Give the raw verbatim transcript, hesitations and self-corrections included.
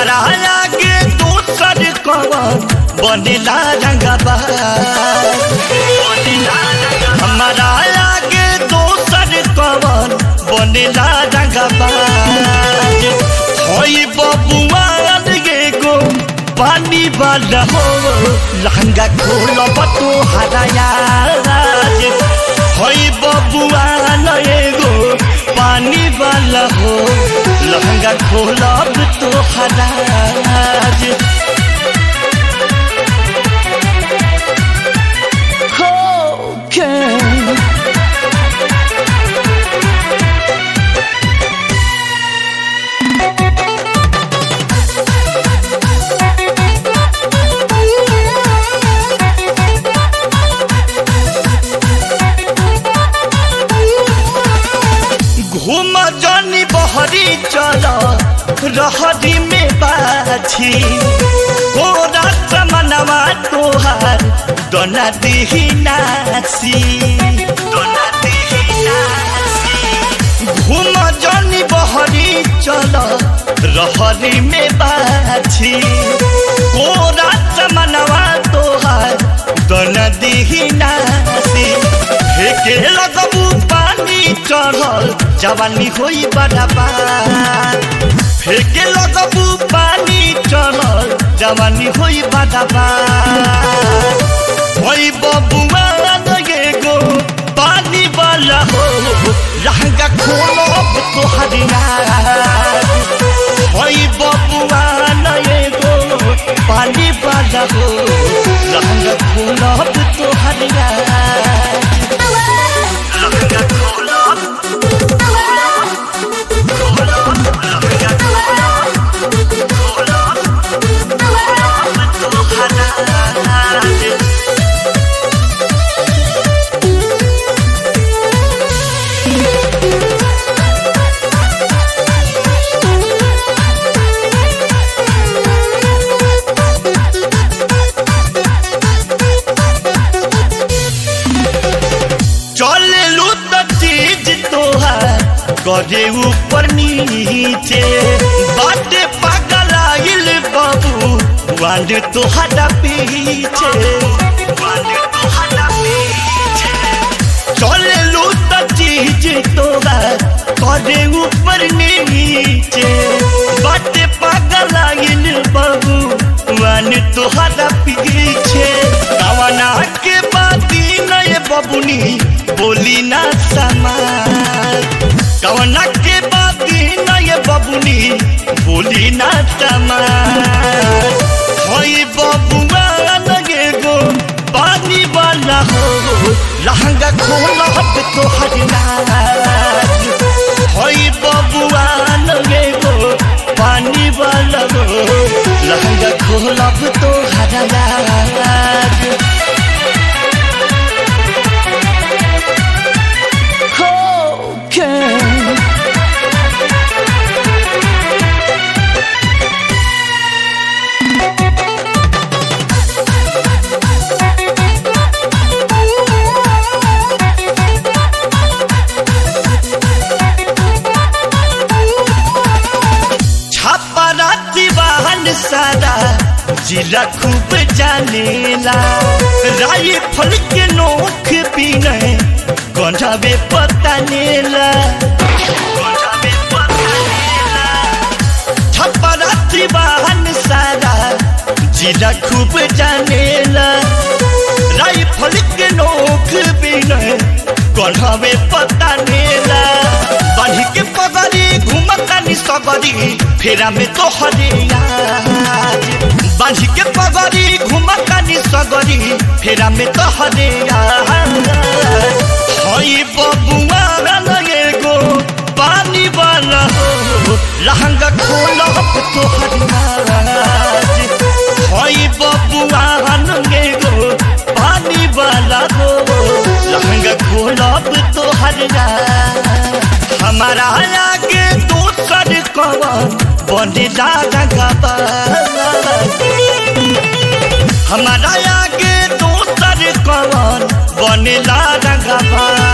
हमारा आगे दोसर कवन बनेला रंगबा हमारा आगे दोसर कवन बनेला रंगबा होई बबुआ गे गो पानी वाला हो लहंगा खोलब तो हराया होई बबुआ गो पानी वाला हो लहंगा खोलब तो हराज घूम जानी बहरी चल रहरी में बाछी गोरा चमनवा तोहार दोना दिही नासी दोना दिही नासी घूम जानी बहरी चल रहरी में बाछी गोरा चमनवा तोहार दोना दिही नासी फेके लगबू पानी चढ़ल जवानी होई बड़ाबा फेके लगबू पानी चढ़ल जवानी होई बड़ाबा होई बबुआ गे गो पानी वाला हो लहंगा खोलब तो हरियार होई बबुआ गे गो पानी वाला हो लहंगा खोलब तो हरियार लहंगा खोलब गजे ऊपर नीचे बाटे पागल आइल बाबू वांड तो हटा पीछे वांड तो हटा पीछे चले लो त चीज तोरा गजे ऊपर नीचे बाटे पागल आइल बाबू वांड तो हटा पीछे कवना के बाती नए बबुनी बोली ना समार कवना के बाती न ये बबुनी बोली ना तमार होई बबुआ लगे गो पानी वाला हो लहंगा खोलब तो हरियार होई बबुआ लगे गो पानी वाला हो लहंगा खोलब तो हरियार सारा जिला खूब जानेला राई फल के नोख पीने गंजावे पता नेला गंजावे पता नेला छपरा त्रिवाहन सारा जिला खूब जानेला राई फल के नोख पीने गंजावे पता नेला बांधी के पगड़ी घुमतानी सगरी फेरा में तो हरियार बांधी के पगड़ी घुमतानी सगरी फेरा में तो हरियार होई बबुआ लगे गो पानी वाला हो लहंगा खोलब तो हरियार होई बबुआ लगे गो पानी वाला हो लहंगा खोलब तो हरियार हमारा आगे दोसर कवन बनेला रंगबा हमारा आगे दोसर कवन बनेला रंगबा।